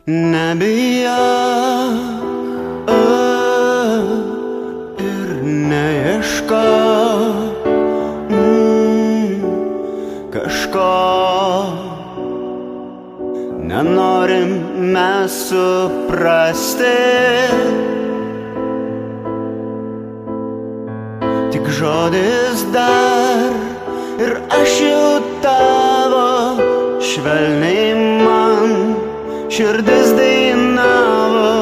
Nebijok ir neieškok kažko. Nenorim mes suprasti, tik žodis dar ir aš jau tavo. Švelniai man širdis dainavo,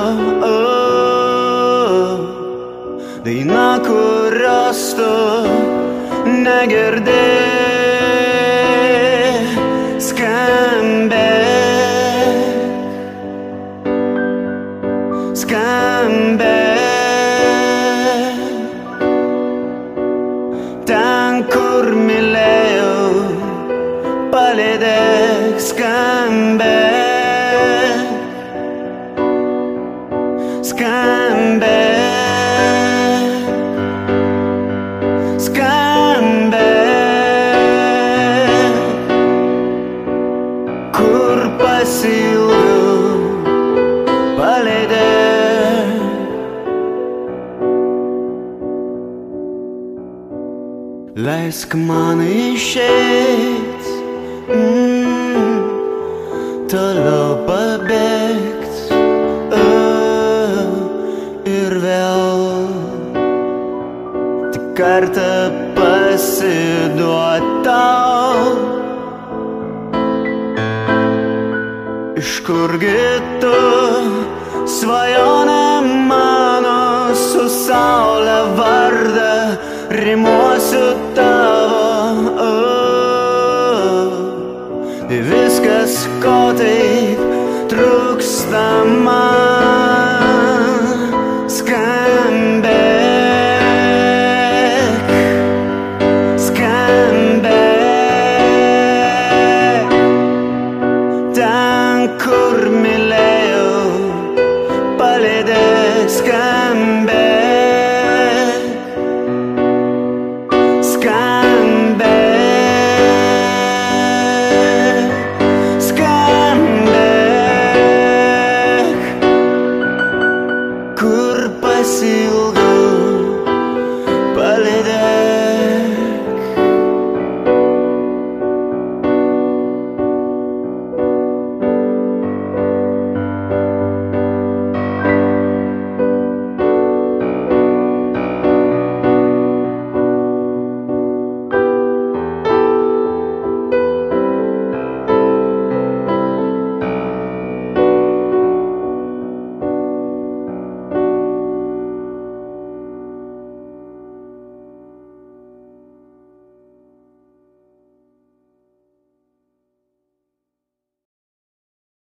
daina, kurios tu negirdi. Skambėk ten, kur mylėjau, palydėk. Skambėk, skambėk, skambėk, kur pasiilgau, palydėk. Leisk man išeit, toliau pabėgt ir vėl tik kartą pasiduot tau. Iš kurgi tu, svajonė mano, su saule vardą rimuosiu tavo. Viskas, ko taip trūksta man.